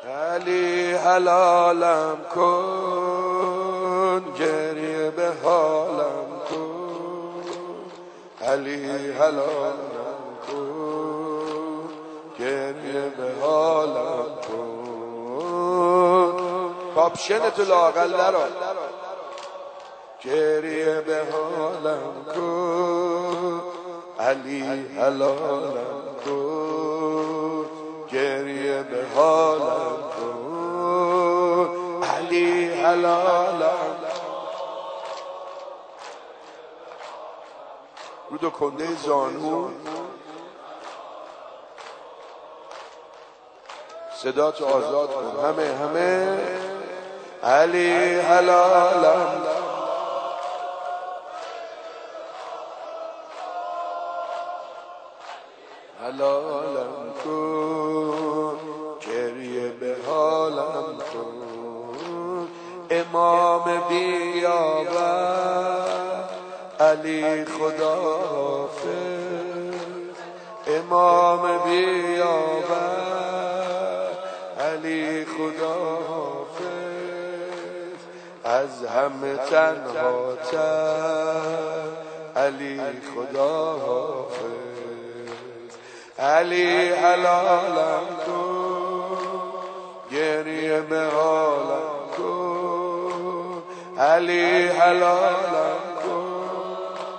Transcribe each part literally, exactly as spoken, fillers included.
علی حلالم کن، گریه به حالم کن. علی حلالم کن، گریه به حالم کن. کاپشن تو لاغل نرا، گریه به حالم کن. علی حلالم کن، گریه به حالم کن. علی حلالم. رو دو کنده زانو صدا تو آزاد کن. همه همه علی حلالم. حلالم کن، گریه به حالم کن. امام بیاور علی خدا حافظ. امام بیاور علی خدا حافظ. از همه تنهاتر علی خدا حافظ. علی حلالم کن، گریه به حالم کن. علی حلالم کن.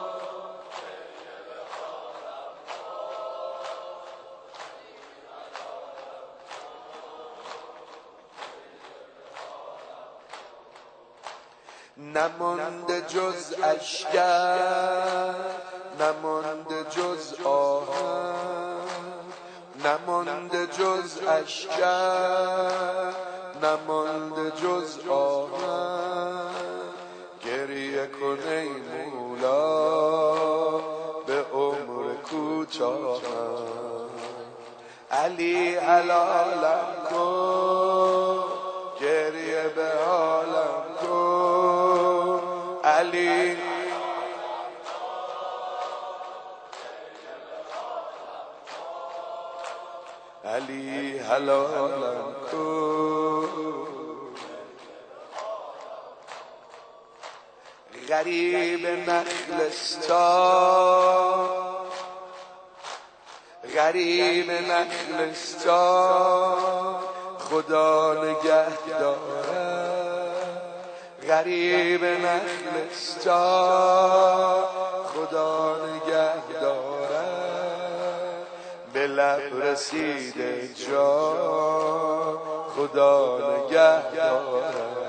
نمانده جز اشکر، نمانده جز آهن. نمانده جز اشکر، نمانده جز آهن. گریه کن ای مولا به عمر کوتاهم. علی حلالم کن، گریه به حالم کن. علی علی حلالم کن. غریب نخلستان، غریب نخلستان خدا نگه دارد. غریب نخلستان خدا نگه دارد. به لب رسیده جا خدا نگه دارد.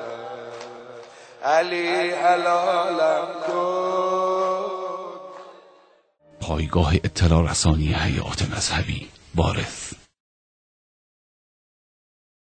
علی حلالم کن. پایگاه اطلاع رسانی حیات مذهبی وارث.